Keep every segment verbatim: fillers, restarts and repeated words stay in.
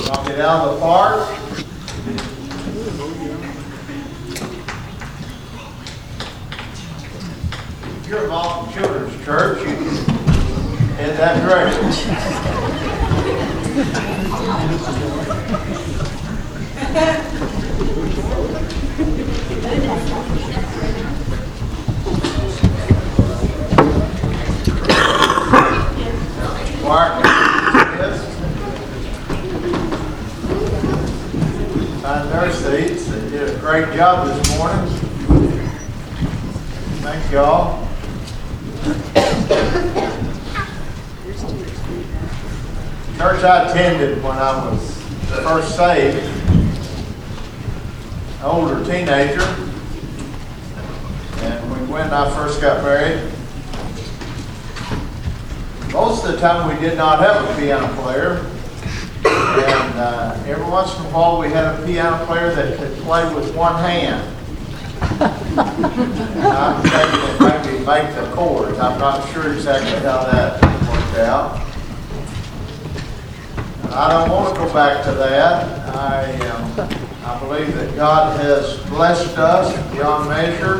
Knock it out of the park. If you're involved in children's church, you can head that direction. Mark, yes. Find their seats. They did a great job this morning. Thank y'all. Church I attended when I was first saved, an older teenager, and when, when I first got married, most of the time we did not have a piano player, and uh, every once in a while we had a piano player that could play with one hand. And I'm thinking it maybe make the chords. I'm not sure exactly how that worked out. I don't want to go back to that. I, um, I believe that God has blessed us beyond measure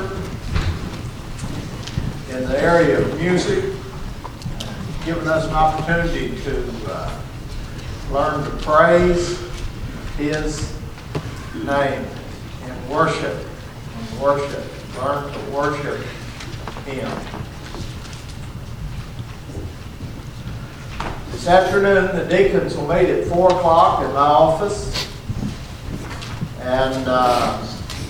in the area of music, given us an opportunity to uh, learn to praise His name and worship, and worship, learn to worship Him. This afternoon, the deacons will meet at four o'clock in my office, and uh,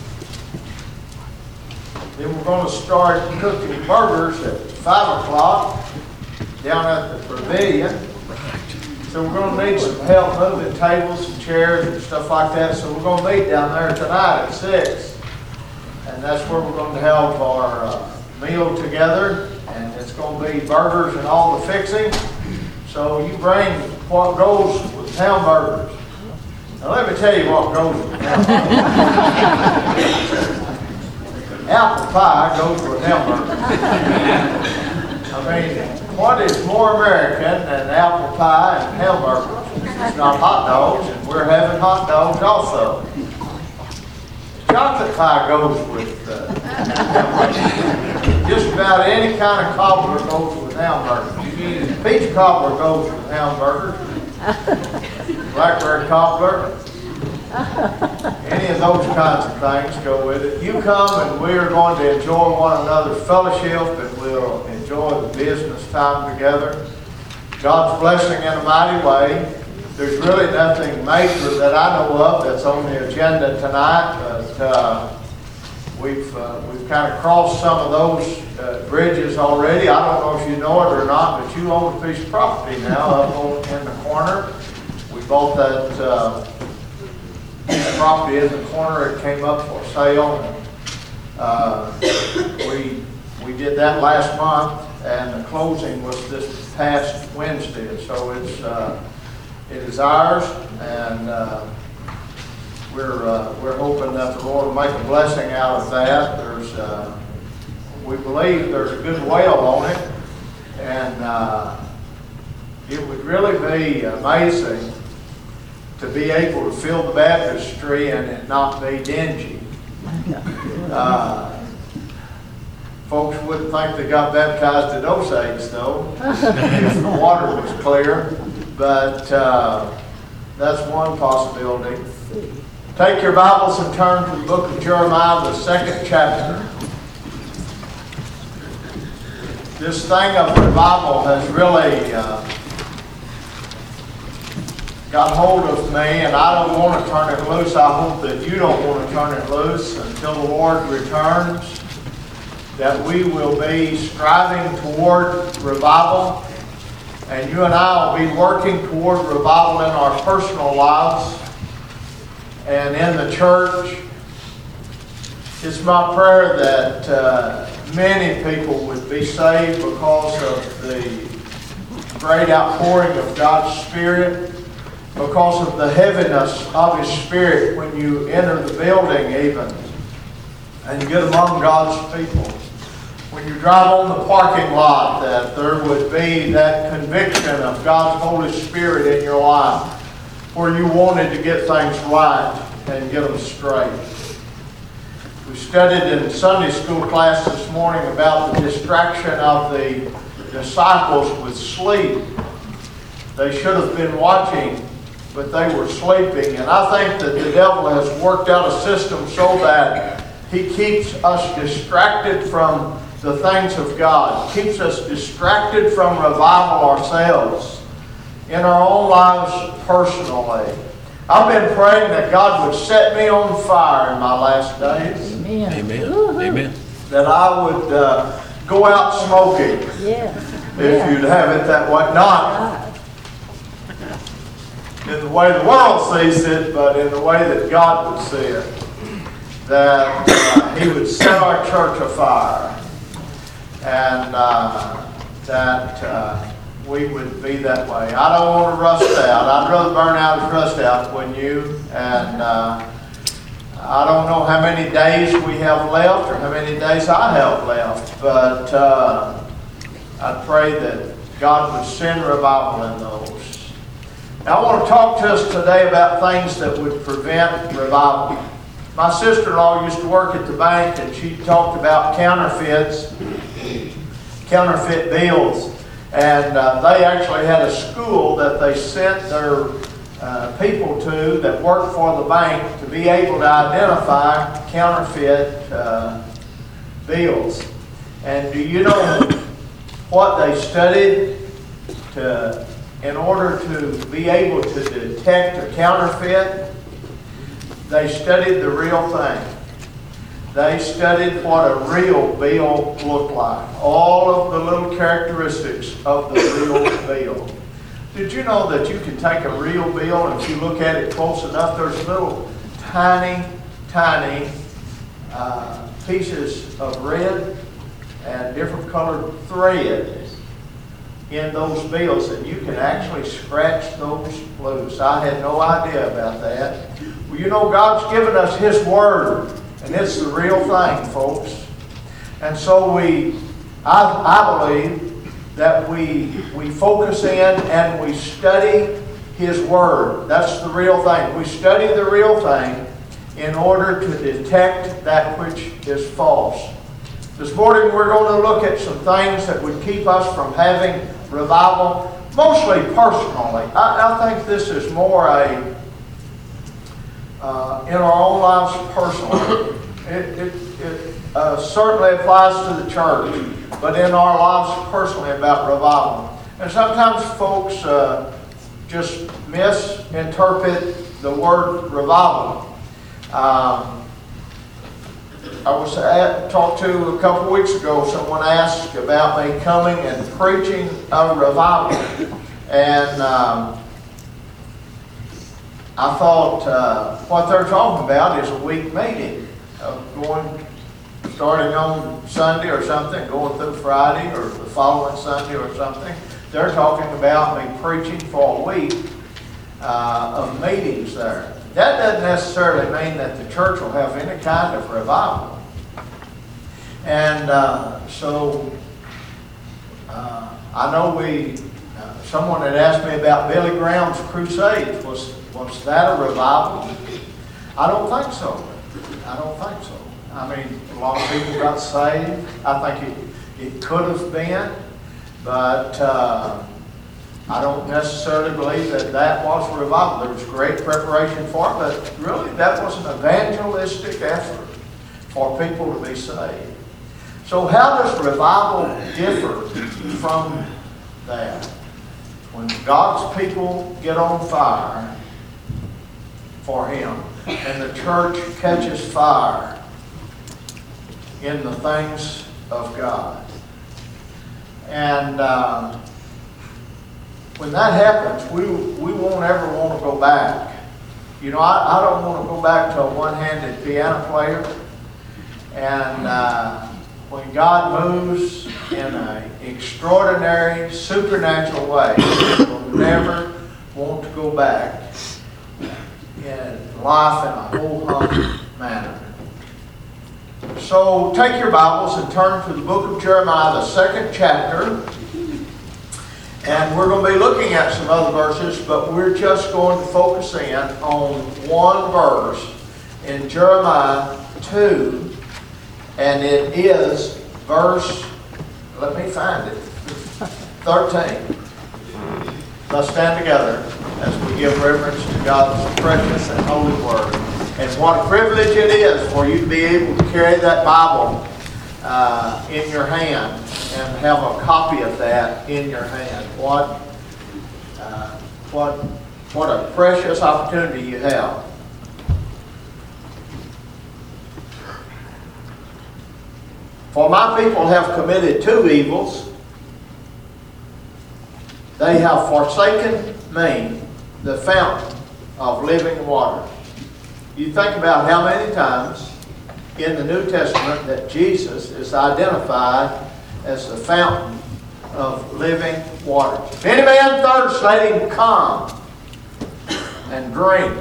then we're going to start cooking burgers at five o'clock down at the pavilion. So we're going to need some help moving tables and chairs and stuff like that. So we're going to meet down there tonight at six, and that's where we're going to have our uh, meal together. And it's going to be burgers and all the fixing. So you bring what goes with hamburgers. Now let me tell you what goes with hamburgers. Apple pie goes with hamburgers. I mean, what is more American than apple pie and hamburgers? It's not hot dogs, and we're having hot dogs also. Chocolate pie goes with uh, hamburgers. Just about any kind of cobbler goes with hamburgers. Peach cobbler goes with hamburgers. Blackberry cobbler. Any of those kinds of things go with it. You come and we are going to enjoy one another's fellowship, and we'll enjoy the business time together. God's blessing in a mighty way. There's really nothing major that I know of that's on the agenda tonight, but uh, we've uh, we've kind of crossed some of those uh, bridges already. I don't know if you know it or not, but you own a piece of property now up on, in the corner. We bought that uh, piece of property in the corner. It came up for sale. And, uh, we we did that last month, and the closing was this past Wednesday. So it's uh, it is ours, and uh, we're uh, we're hoping that the Lord will make a blessing out of that. There's uh, we believe there's a good well on it, and uh, it would really be amazing to be able to fill the baptistry and it not be dingy. Uh, folks wouldn't think they got baptized at Osage, though, if the water was clear. But uh, that's one possibility. Take your Bibles and turn to the book of Jeremiah, the second chapter. This thing of revival has really uh, got hold of me, and I don't want to turn it loose. I hope that you don't want to turn it loose until the Lord returns, that we will be striving toward revival. And you and I will be working toward revival in our personal lives and in the church. It's my prayer that uh, many people would be saved because of the great outpouring of God's Spirit, because of the heaviness of His Spirit when you enter the building even and get among God's people. When you drive on the parking lot, that there would be that conviction of God's Holy Spirit in your life. where you wanted to get things right and get them straight. We studied in Sunday school class this morning about the distraction of the disciples with sleep. They should have been watching, but they were sleeping. And I think that the devil has worked out a system so that he keeps us distracted from the things of God, keeps us distracted from revival ourselves in our own lives personally. I've been praying that God would set me on fire in my last days. Amen. Amen. Woo-hoo. Amen. That I would uh, go out smoking, Yeah. if Yeah. you'd have it that way. Not in the way the world sees it, but in the way that God would see it. That uh, He would set our church afire. And uh, that uh, we would be that way. I don't want to rust out. I'd rather burn out as rust out, wouldn't you? And uh, I don't know how many days we have left or how many days I have left, but uh, I pray that God would send revival in those. Now I want to talk to us today about things that would prevent revival. My sister-in-law used to work at the bank, and she talked about counterfeits, counterfeit bills. And uh, they actually had a school that they sent their uh, people to that worked for the bank to be able to identify counterfeit uh, bills. And do you know what they studied to, in order to be able to detect a counterfeit? They studied the real thing. They studied what a real bill looked like. All of the little characteristics of the real bill. Did you know that you can take a real bill and if you look at it close enough, there's little tiny, tiny uh, pieces of red and different colored thread in those bills, and you can actually scratch those loose. I had no idea about that. Well, you know, God's given us His Word. And it's the real thing, folks. And so we, I, I believe that we, we focus in and we study His Word. That's the real thing. We study the real thing in order to detect that which is false. This morning we're going to look at some things that would keep us from having revival, mostly personally. I, I think this is more a Uh, in our own lives personally. It, it, it uh, certainly applies to the church, but in our lives personally about revival. And sometimes folks uh, just misinterpret the word revival. Um, I was at, talked to a couple weeks ago, someone asked about me coming and preaching a revival. And um, I thought uh, what they're talking about is a week meeting of going, starting on Sunday or something, going through Friday or the following Sunday or something. They're talking about me preaching for a week uh, of meetings there. That doesn't necessarily mean that the church will have any kind of revival. And uh, so uh, I know we, uh, someone had asked me about Billy Graham's crusades. Was Was that a revival? I don't think so. I don't think so. I mean, a lot of people got saved. I think it, it could have been, but uh, I don't necessarily believe that that was a revival. There was great preparation for it, but really that was an evangelistic effort for people to be saved. So how does revival differ from that? When God's people get on fire for Him, and the church catches fire in the things of God. And uh, when that happens, we, we won't ever want to go back. You know, I, I don't want to go back to a one-handed piano player. And uh, when God moves in an extraordinary, supernatural way, we'll never want to go back in life in a whole-hearted manner. So take your Bibles and turn to the book of Jeremiah, the second chapter. And we're going to be looking at some other verses, but we're just going to focus in on one verse in Jeremiah two, and it is verse, let me find it, thirteen. Let's stand together as we give reverence to God's precious and holy word. And what a privilege it is for you to be able to carry that Bible uh, in your hand and have a copy of that in your hand. What, uh, what, what a precious opportunity you have. For my people have committed two evils. They have forsaken me, the fountain of living water. You think about how many times in the New Testament that Jesus is identified as the fountain of living water. If any man thirst, let him come and drink.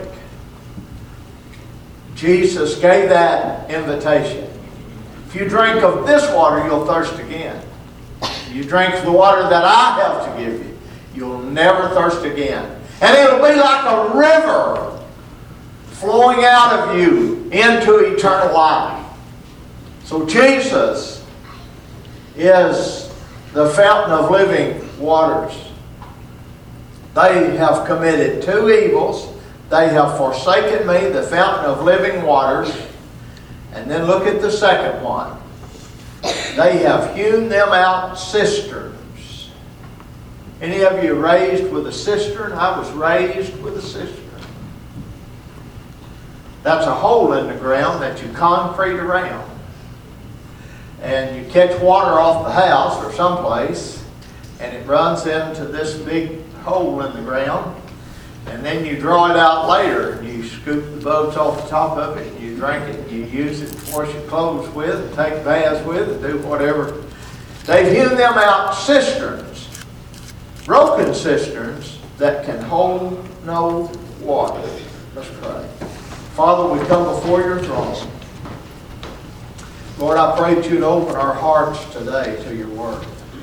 Jesus gave that invitation. If you drink of this water, you'll thirst again. If you drink the water that I have to give you, you'll never thirst again. And it'll be like a river flowing out of you into eternal life. So Jesus is the fountain of living waters. They have committed two evils. They have forsaken me, the fountain of living waters. And then look at the second one. They have hewn them out cisterns. Any of you raised with a cistern? I was raised with a cistern. That's a hole in the ground that you concrete around. And you catch water off the house or someplace, and it runs into this big hole in the ground. And then you draw it out later, and you scoop the bugs off the top of it, and you drink it, and you use it to wash your clothes with, and take baths with, and do whatever. They've hewn them out cisterns, broken cisterns that can hold no water. Let's pray. Father, we come before your throne. Lord, I pray that you'd open our hearts today to your word.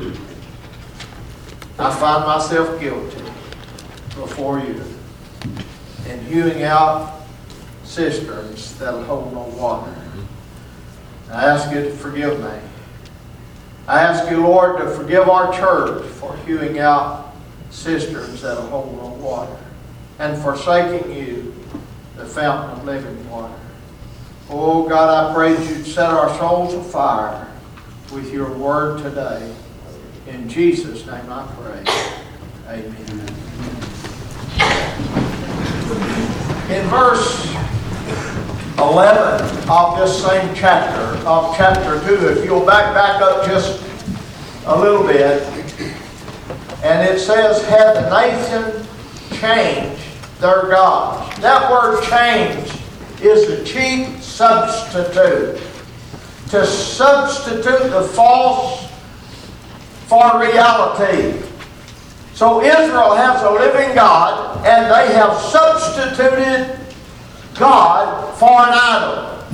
I find myself guilty before you in hewing out cisterns that'll hold no water. I ask you to forgive me. I ask you, Lord, to forgive our church for hewing out cisterns that'll hold no water and forsaking you, the fountain of living water. Oh God, I pray that you'd set our souls afire with your word today. In Jesus' name I pray. Amen. In verse eleven of this same chapter, of chapter two, if you'll back back up just a little bit, and it says, "Had the nation changed their gods." That word "change" is a cheap substitute. To substitute the false for reality. So Israel has a living God, and they have substituted God for an idol.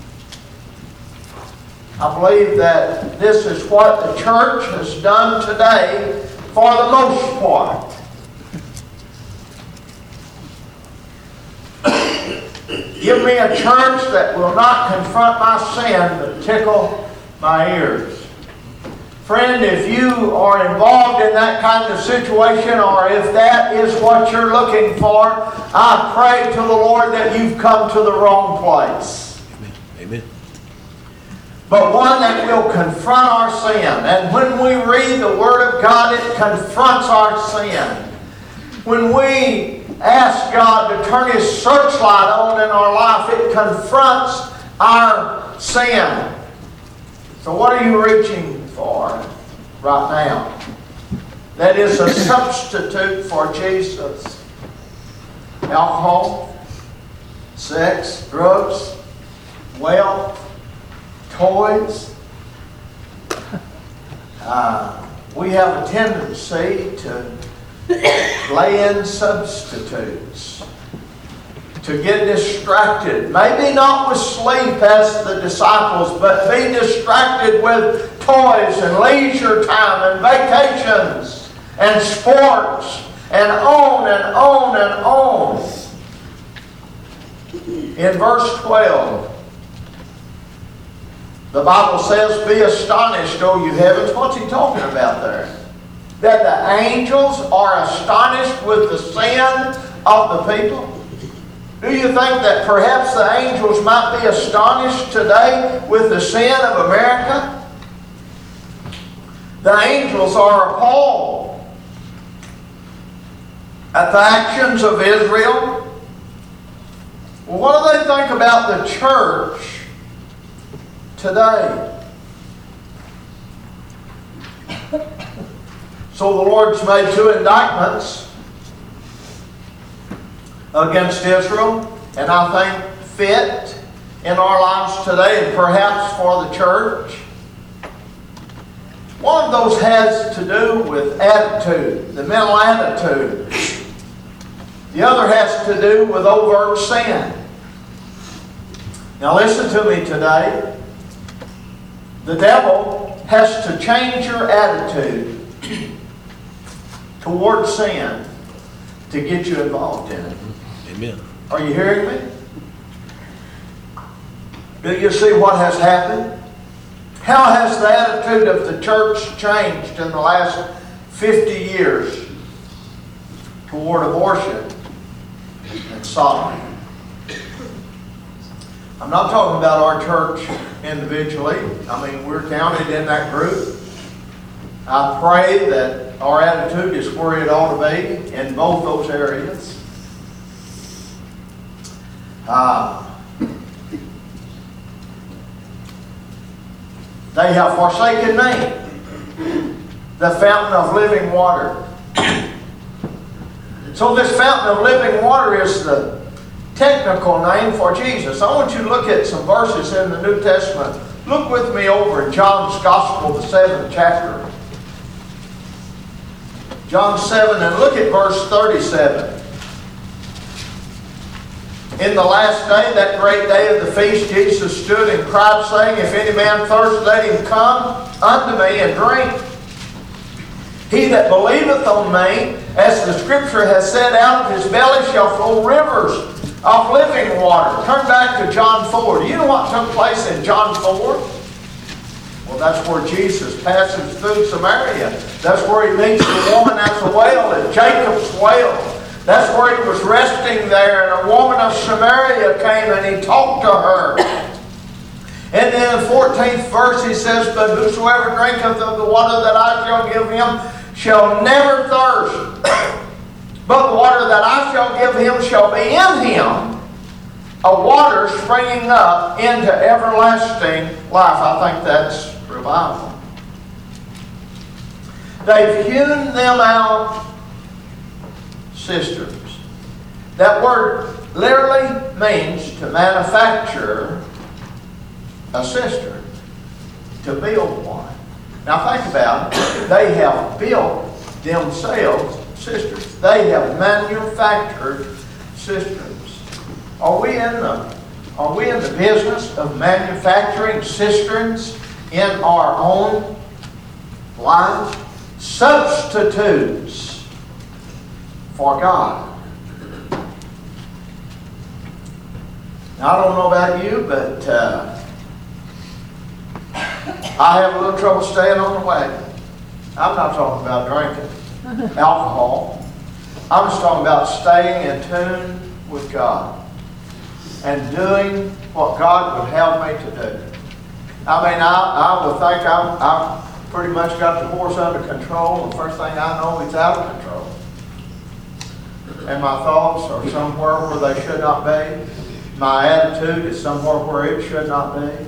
I believe that this is what the church has done today for the most part. Give me a church that will not confront my sin, but tickle my ears. Friend, if you are involved in that kind of situation, or if that is what you're looking for, I pray to the Lord that you've come to the wrong place. Amen. Amen. But one that will confront our sin. And when we read the Word of God, it confronts our sin. When we ask God to turn His searchlight on in our life, it confronts our sin. So what are you reaching for right now? That is a substitute for Jesus. Alcohol, sex, drugs, wealth, toys. Uh, we have a tendency to lay in substitutes, to get distracted. Maybe not with sleep as the disciples, but be distracted with toys and leisure time and vacations and sports and on and on and on. In verse twelve, the Bible says, be astonished, O you heavens. What's he talking about there? That the angels are astonished with the sin of the people? Do you think that perhaps the angels might be astonished today with the sin of America? The angels are appalled at the actions of Israel. Well, what do they think about the church today? So the Lord's made two indictments against Israel, and I think fit in our lives today, and perhaps for the church. One of those has to do with attitude, the mental attitude. The other has to do with overt sin. Now listen to me today. The devil has to change your attitude toward sin to get you involved in it. Amen. Are you hearing me? Do you see what has happened? How has the attitude of the church changed in the last fifty years toward abortion and sodomy? I'm not talking about our church individually. I mean, we're counted in that group. I pray that our attitude is where it ought to be in both those areas. Uh, they have forsaken me, the fountain of living water. So this fountain of living water is the technical name for Jesus. I want you to look at some verses in the New Testament. Look with me over in John's Gospel, the seventh chapter. John seven, and look at verse thirty-seven. In the last day, that great day of the feast, Jesus stood and cried, saying, if any man thirst, let him come unto me and drink. He that believeth on me, as the Scripture has said, out of his belly shall flow rivers of living water. Turn back to John four. Do you know what took place in John four? Well, that's where Jesus passes through Samaria. That's where he meets the woman at the well, at Jacob's well. That's where he was resting there, and a woman of Samaria came and he talked to her. And then in the fourteenth verse he says, but whosoever drinketh of the water that I shall give him shall never thirst. But the water that I shall give him shall be in him, a water springing up into everlasting life. I think that's revival. They've hewn them out cisterns. That word literally means to manufacture a cistern, to build one. Now think about it. They have built themselves cisterns. They have manufactured cisterns. Are we in the, are we in the business of manufacturing cisterns in our own lives? Substitutes for God. Now, I don't know about you, but uh, I have a little trouble staying on the wagon. I'm not talking about drinking alcohol. I'm just talking about staying in tune with God and doing what God would have me to do. I mean, I, I would think I'm, I've pretty much got the horse under control, and the first thing I know, it's out of control. And my thoughts are somewhere where they should not be. My attitude is somewhere where it should not be.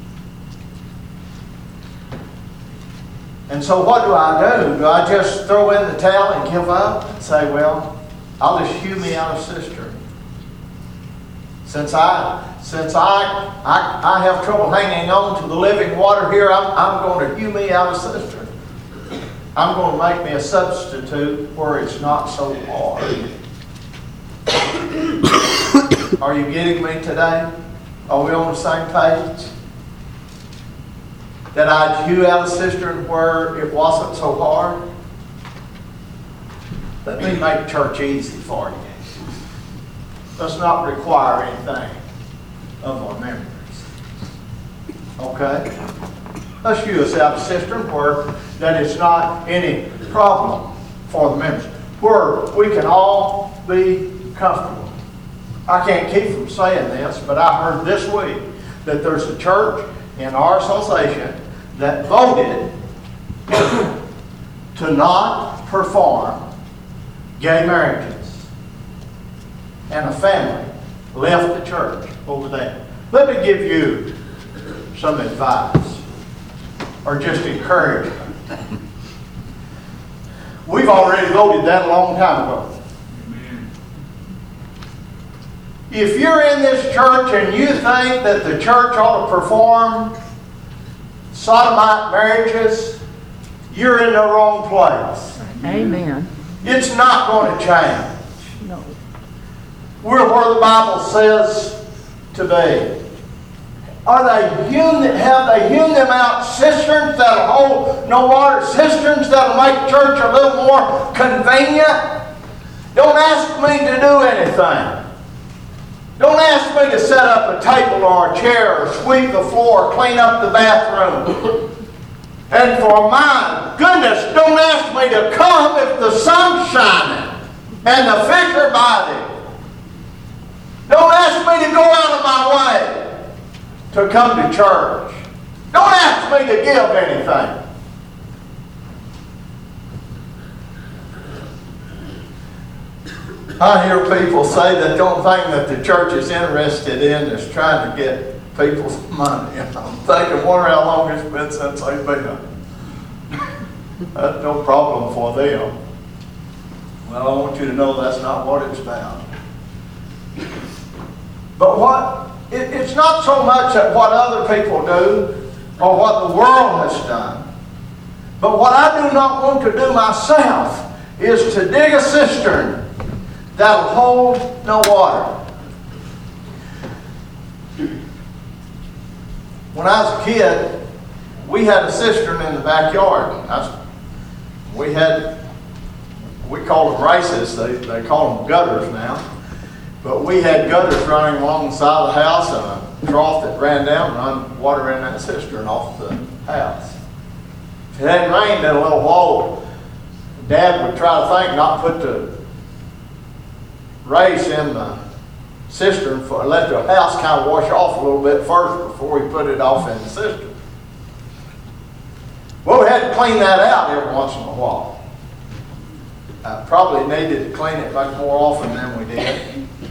And so what do I do? Do I just throw in the towel and give up and say, well, I'll just hew me out of cistern? Since I since I, I I have trouble hanging on to the living water here, I'm, I'm going to hew me out of cistern. I'm going to make me a substitute where it's not so hard. Are you getting me today? Are we on the same page? That I'd hew out a cistern where it wasn't so hard? let me make church easy for you. Let's not require anything of our members. Okay? Let's use that cistern where that it's not any problem for the members, where we can all be comfortable. I can't keep from saying this, but I heard this week that there's a church in our association that voted to not perform gay marriages. And a family left the church over there. Let me give you some advice, or just encouragement. We've already voted that a long time ago. If you're in this church and you think that the church ought to perform sodomite marriages, you're in the wrong place. Amen. It's not going to change. No. We're where the Bible says to be. Are they hewn, have they hewn them out cisterns that'll hold no water? Cisterns that'll make church a little more convenient? Don't ask me to do anything. Don't ask me to set up a table or a chair or sweep the floor or clean up the bathroom. And for my goodness, don't ask me to come if the sun's shining and the fish are biting. Don't ask me to go out of my way to come to church. Don't ask me to give anything. I hear people say that the only thing that the church is interested in is trying to get people's money. And I'm thinking, wonder how long it's been since they've been. That's no problem for them. Well, I want you to know that's not what it's about. But what, it, it's not so much at what other people do or what the world has done. But what I do not want to do myself is to dig a cistern that'll hold no water. When I was a kid, we had a cistern in the backyard. I, we had, we call them races, they, they call them gutters now. But we had gutters running along the side of the house and a trough that ran down and run water in that cistern off the house. If it hadn't rained in a little while, Dad would try to think not put the race in the cistern, for let the house kind of wash off a little bit first before we put it off in the cistern. Well, we had to clean that out every once in a while. I probably needed to clean it much more often than we did.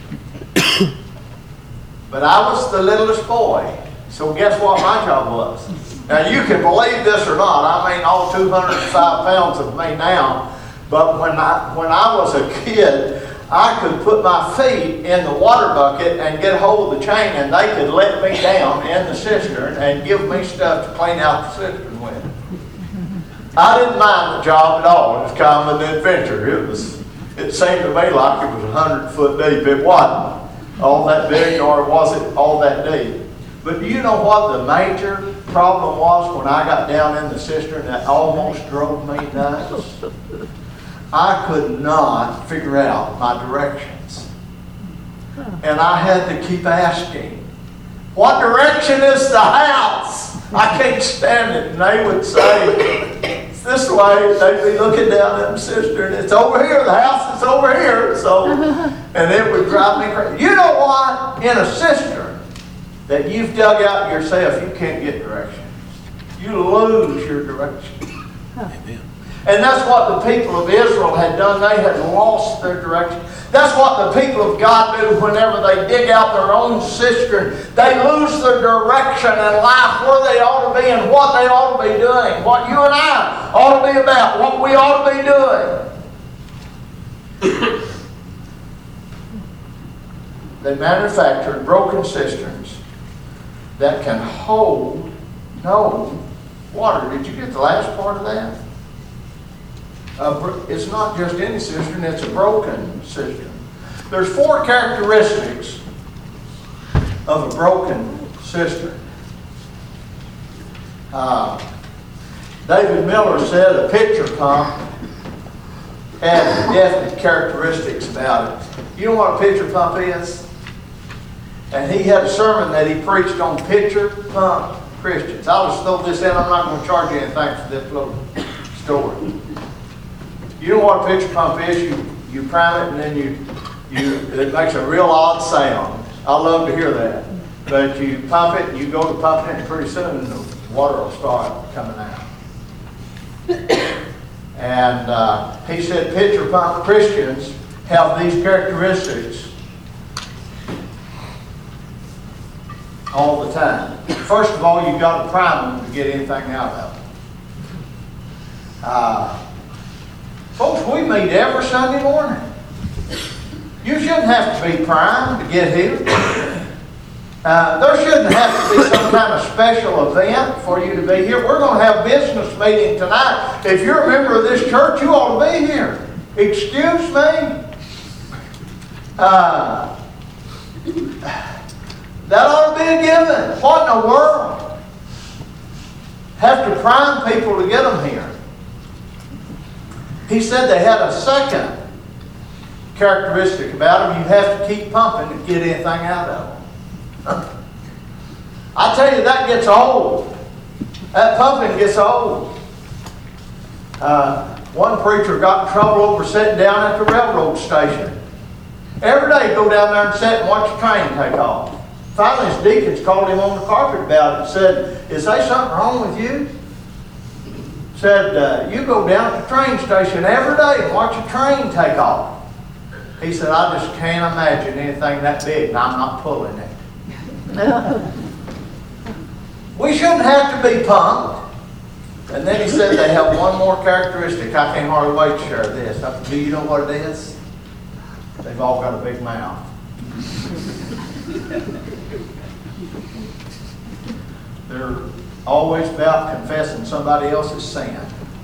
But I was the littlest boy, so guess what my job was? Now you can believe this or not, I mean all two hundred five pounds of me now, but when I, when I was a kid, I could put my feet in the water bucket and get hold of the chain and they could let me down in the cistern and give me stuff to clean out the cistern with. I didn't mind the job at all. It was kind of an adventure. It was, it seemed to me like it was a hundred foot deep. It wasn't all that big, nor was it all that deep. But do you know what the major problem was when I got down in the cistern that almost drove me nuts? I could not figure out my directions. And I had to keep asking, what direction is the house? I can't stand it. And they would say, it's this way. They'd be looking down at the cistern. It's over here. The house is over here. So, and it would drive me crazy. You know what? In a cistern that you've dug out yourself, you can't get directions. You lose your direction. Amen. And that's what the people of Israel had done. They had lost their direction. That's what the people of God do whenever they dig out their own cistern. They lose their direction in life, where they ought to be and what they ought to be doing. What you and I ought to be about. What we ought to be doing. They manufactured broken cisterns that can hold no water. Did you get the last part of that? Uh, it's not just any cistern, it's a broken cistern. There's four characteristics of a broken cistern. Uh, David Miller said a pitcher pump had definite characteristics about it. You know what a pitcher pump is? And he had a sermon that he preached on pitcher pump Christians. I'll just throw this in. I'm not going to charge you anything for this little story. You know what a pitcher pump is? You you prime it and then you you it makes a real odd sound. I love to hear that. But you pump it and you go to pump it, and pretty soon the water will start coming out. And uh, he said pitcher pump Christians have these characteristics all the time. First of all, you've got to prime them to get anything out of them. Uh, folks, we meet every Sunday morning. You shouldn't have to be primed to get here. Uh, there shouldn't have to be some kind of special event for you to be here. We're going to have a business meeting tonight. If you're a member of this church, you ought to be here. Excuse me? Uh, that ought to be a given. What in the world? Have to prime people to get them here. He said they had a second characteristic about them. You have to keep pumping to get anything out of them. I tell you, that gets old. That pumping gets old. Uh, one preacher got in trouble over sitting down at the railroad station. Every day he'd go down there and sit and watch the train take off. Finally his deacons called him on the carpet about it and said, "Is there something wrong with you?" Said, uh, "You go down to the train station every day and watch a train take off." He said, "I just can't imagine anything that big, and I'm not pulling it." We shouldn't have to be pumped. And then he said they have one more characteristic. I can't hardly wait to share this. Do you know what it is? They've all got a big mouth. They're always about confessing somebody else's sin.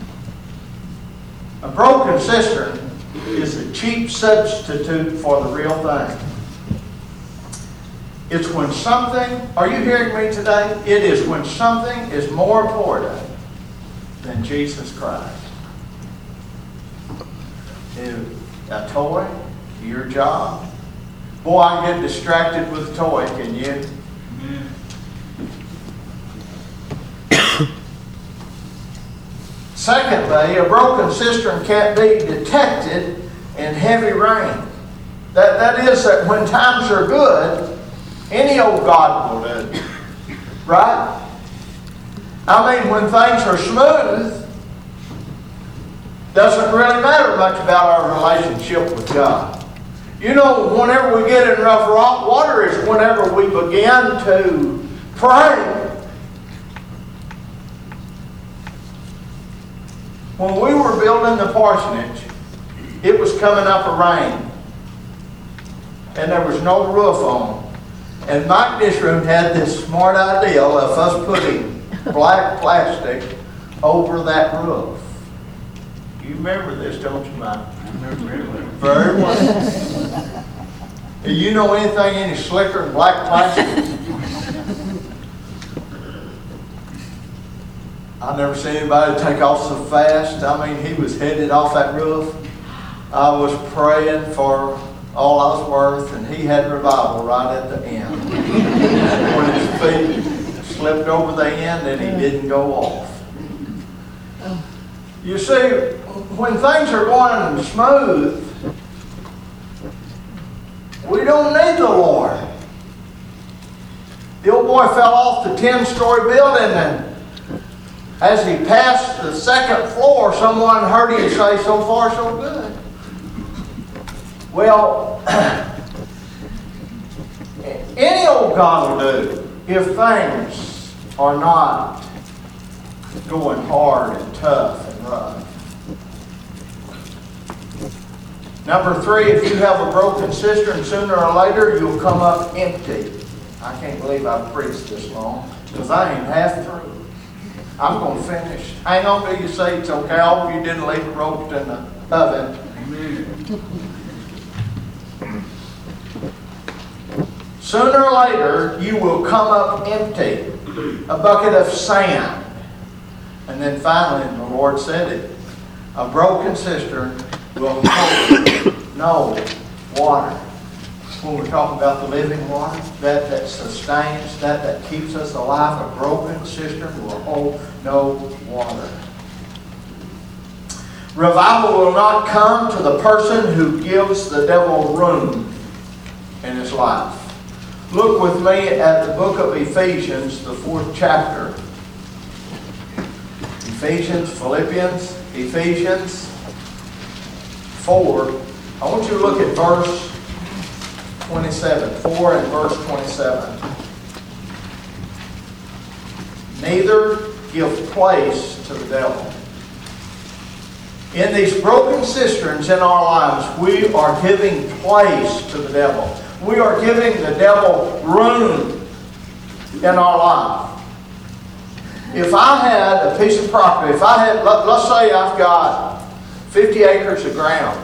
A broken cistern is a cheap substitute for the real thing. It's when something, are you hearing me today? It is when something is more important than Jesus Christ. A toy, your job. Boy, I can get distracted with a toy, can you? Secondly, a broken cistern can't be detected in heavy rain. That, that is that when times are good, any old God will do. Right? I mean, when things are smooth, doesn't really matter much about our relationship with God. You know, whenever we get in rough rock water is whenever we begin to pray. When we were building the parsonage, it was coming up a rain. And there was no roof on. And Mike Dishroom had this smart idea of us putting black plastic over that roof. You remember this, don't you, Mike? I remember everything. Very well. Do you know anything any slicker than black plastic? I've never seen anybody take off so fast. I mean, he was headed off that roof. I was praying for all I was worth, and he had revival right at the end. When his feet slipped over the end and he didn't go off. You see, when things are going smooth, we don't need the Lord. The old boy fell off the ten-story building, and as he passed the second floor, someone heard him say, "So far, so good." Well, any old God will do if things are not going hard and tough and rough. Number three, if you have a broken cistern, sooner or later you'll come up empty. I can't believe I've preached this long because I ain't half through. I'm going to finish. Hang on till you say it's okay. I hope you didn't leave it roast in the oven. Amen. Sooner or later, you will come up empty. A bucket of sand. And then finally, the Lord said it, a broken cistern will hold no water. When we're talking about the living water, that, that sustains, that, that keeps us alive, a broken cistern will hold no water. Revival will not come to the person who gives the devil room in his life. Look with me at the book of Ephesians, the fourth chapter. Ephesians, Philippians, Ephesians four. I want you to look at verse twenty-seven. four and verse twenty-seven. Neither give place to the devil. In these broken cisterns in our lives, we are giving place to the devil. We are giving the devil room in our life. If I had a piece of property, if I had, let, let's say I've got fifty acres of ground,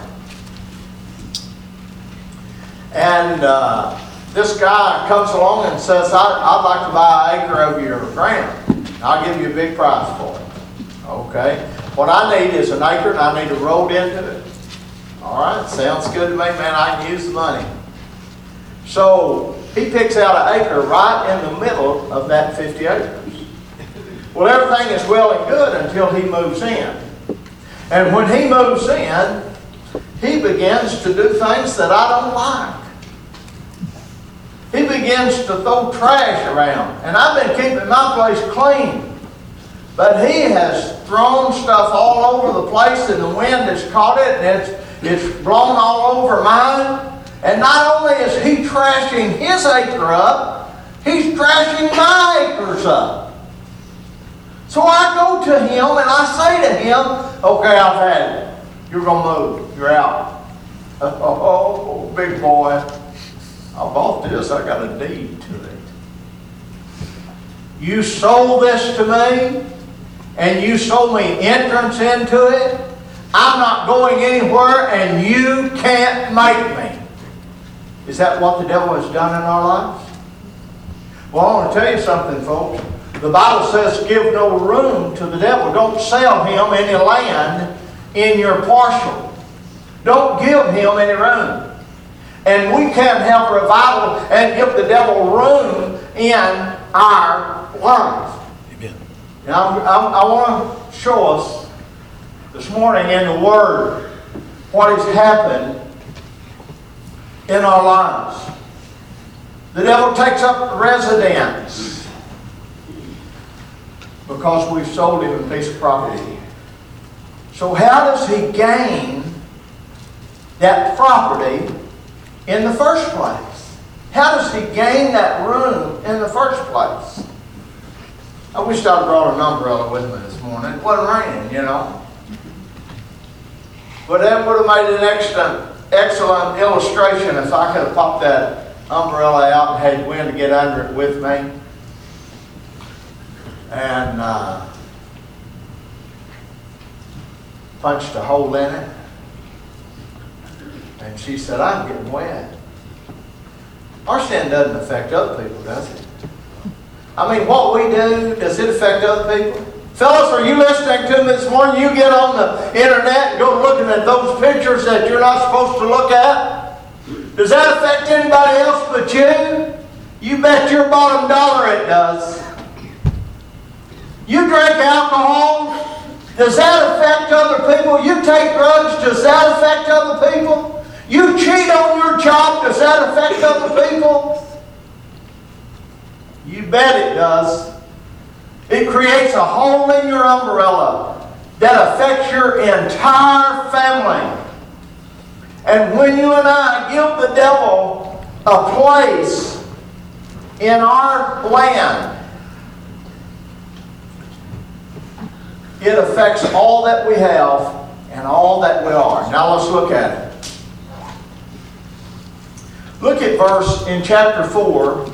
and uh, this guy comes along and says, I, I'd like to buy an acre of your ground. I'll give you a big price for it. Okay. What I need is an acre and I need to roll into it. All right. Sounds good to me, man. I can use the money. So he picks out an acre right in the middle of that fifty acres. Well, everything is well and good until he moves in. And when he moves in, he begins to do things that I don't like. He begins to throw trash around. And I've been keeping my place clean. But he has thrown stuff all over the place and the wind has caught it and it's, it's blown all over mine. And not only is he trashing his acre up, he's trashing my acres up. So I go to him and I say to him, okay, I've had it. You're going to move. You're out. Oh, big boy. I bought this. I got a deed to it. You sold this to me and you sold me entrance into it. I'm not going anywhere and you can't make me. Is that what the devil has done in our lives? Well, I want to tell you something, folks. The Bible says give no room to the devil. Don't sell him any land in your parcel. Don't give him any room. And we can't have revival and give the devil room in our life. Amen. Now, I'm, I'm, I want to show us this morning in the Word what has happened in our lives. The devil takes up residence because we've sold him a piece of property. So how does he gain that property in the first place? How does he gain that room in the first place? I wish I'd brought an umbrella with me this morning. It wasn't raining, you know. But that would have made an excellent, excellent illustration if I could have popped that umbrella out and had wind to get under it with me. And uh, punched a hole in it. And she said, I'm getting wet. Our sin doesn't affect other people, does it? I mean, what we do, does it affect other people? Fellas, are you listening to me this morning? You get on the internet and go looking at those pictures that you're not supposed to look at. Does that affect anybody else but you? You bet your bottom dollar it does. You drink alcohol, does that affect other people? You take drugs, does that affect other people? You cheat on your job, does that affect other people? You bet it does. It creates a hole in your umbrella that affects your entire family. And when you and I give the devil a place in our land, it affects all that we have and all that we are. Now let's look at it. Look at verse in chapter four.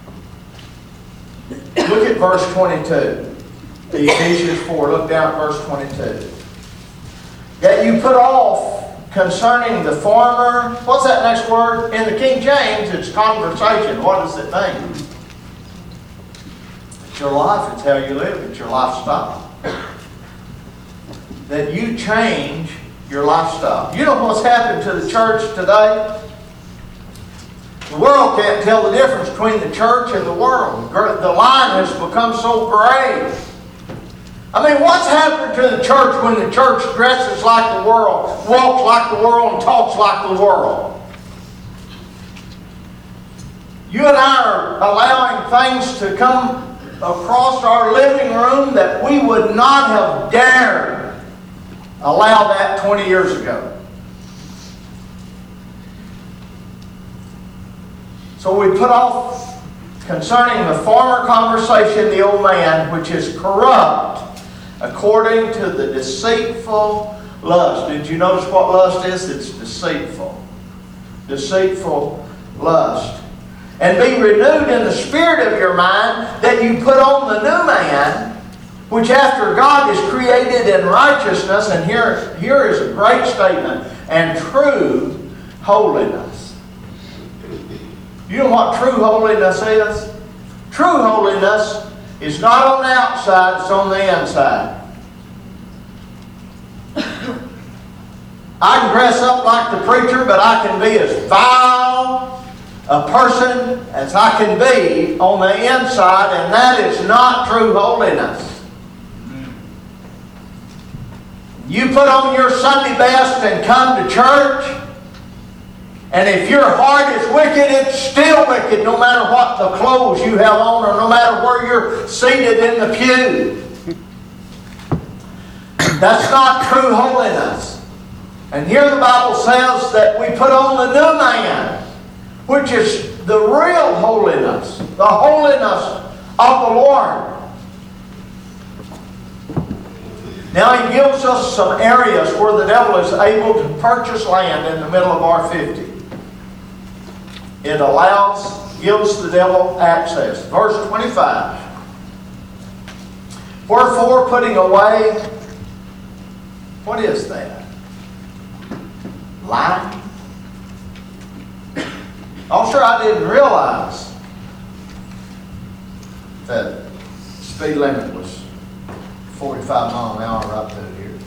Look at verse twenty-two. Ephesians four. Look down at verse twenty-two. That you put off concerning the former. What's that next word? In the King James, it's conversation. What does it mean? It's your life. It's how you live. It's your lifestyle. That you change your lifestyle. You know what's happened to the church today? The world can't tell the difference between the church and the world. The line has become so gray. I mean, what's happened to the church when the church dresses like the world, walks like the world, and talks like the world? You and I are allowing things to come across our living room that we would not have dared allow that twenty years ago. So we put off concerning the former conversation, the old man, which is corrupt, according to the deceitful lust. Did you notice what lust is? It's deceitful. Deceitful lust. And be renewed in the spirit of your mind, that you put on the new man, which after God is created in righteousness, and here, here is a great statement, and true holiness. You know what true holiness is? True holiness is not on the outside, it's on the inside. I can dress up like the preacher, but I can be as vile a person as I can be on the inside, and that is not true holiness. You put on your Sunday best and come to church, and if your heart is wicked, it's still wicked, no matter what the clothes you have on, or no matter where you're seated in the pew. That's not true holiness. And here the Bible says that we put on the new man, which is the real holiness, the holiness of the Lord. Now he gives us some areas where the devil is able to purchase land in the middle of R fifty. It allows, gives the devil access. Verse twenty-five. Wherefore, putting away, what is that? Lying? I'm sure I didn't realize that speed limit was forty-five miles an hour right through here.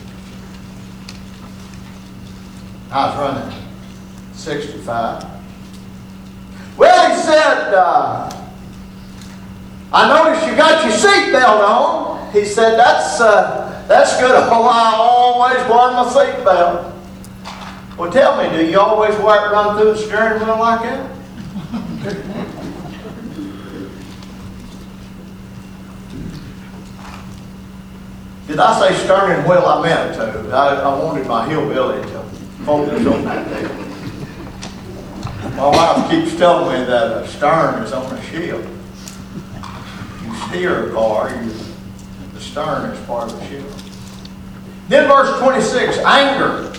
I was running sixty-five. Well, he said, uh, I noticed you got your seatbelt on. He said, that's uh, that's good. Oh, I always wear my seatbelt. Well, tell me, do you always wear it run through the steering wheel like that? Did I say steering wheel? I meant to. I, I wanted my hillbilly to focus on that there. My wife keeps telling me that a stern is on a ship. You steer a car, you, the stern is part of the ship. Then verse twenty-six, anger.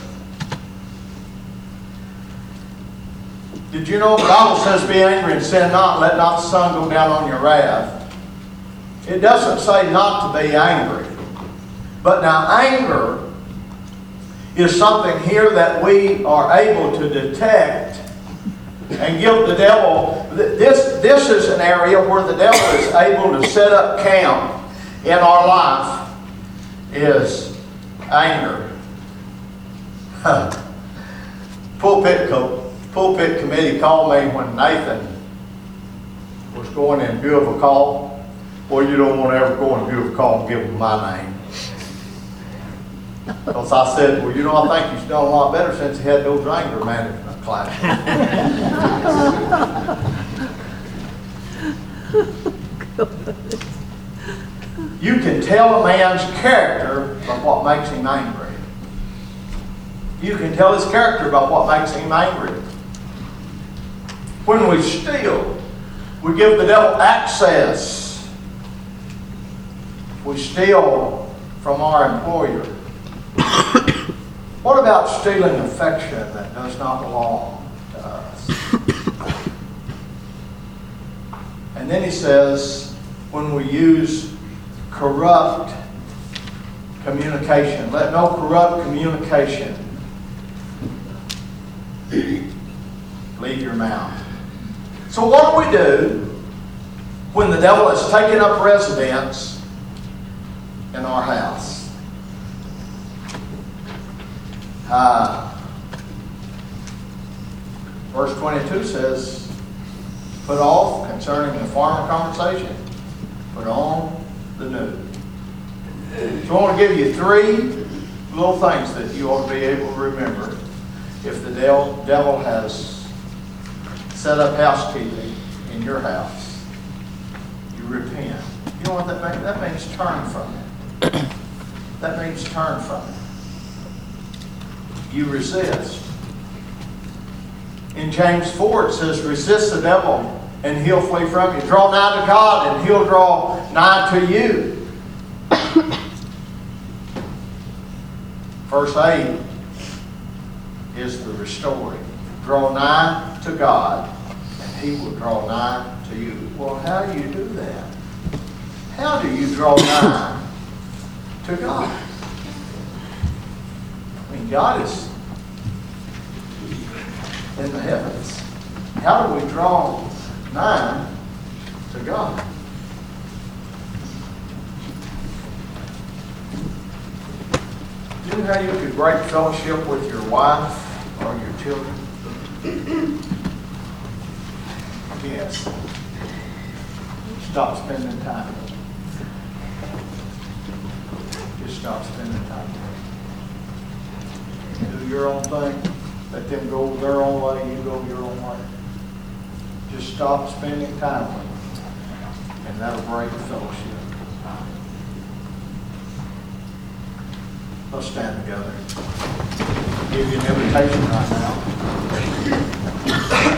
Did you know the Bible says, be angry and sin not, let not the sun go down on your wrath. It doesn't say not to be angry. But now anger is something here that we are able to detect and give the devil. This, this is an area where the devil is able to set up camp in our life, is anger. Pulpit, co- pulpit committee called me when Nathan was going in view of a call. Well, you don't want to ever go in view of a call and give him my name. Because I said, well, you know, I think he's done a lot better since he had those anger management classes. You can tell a man's character by what makes him angry. You can tell his character by what makes him angry. When we steal, we give the devil access. We steal from our employer. What about stealing affection that does not belong to us? And then he says, when we use corrupt communication, let no corrupt communication leave your mouth. So what do we do when the devil has taken up residence in our house? Uh, verse twenty-two says, put off concerning the former conversation, put on the new. So I want to give you three little things that you ought to be able to remember if the devil, devil has set up housekeeping in your house. You repent. You know what that means? That means turn from it. That means turn from it. You resist. In James four it says, resist the devil and he'll flee from you. Draw nigh to God and he'll draw nigh to you. Verse eight is the restoring. Draw nigh to God and he will draw nigh to you. Well, how do you do that? How do you draw nigh to God? I mean, God is in the heavens. How do we draw nigh to God? You know how you could break fellowship with your wife or your children? Yes. Stop spending time. Just stop spending time. Do your own thing. Let them go their own way, you go your own way. Just stop spending time with them, and that'll break the fellowship. Let's stand together. I'll give you an invitation right now.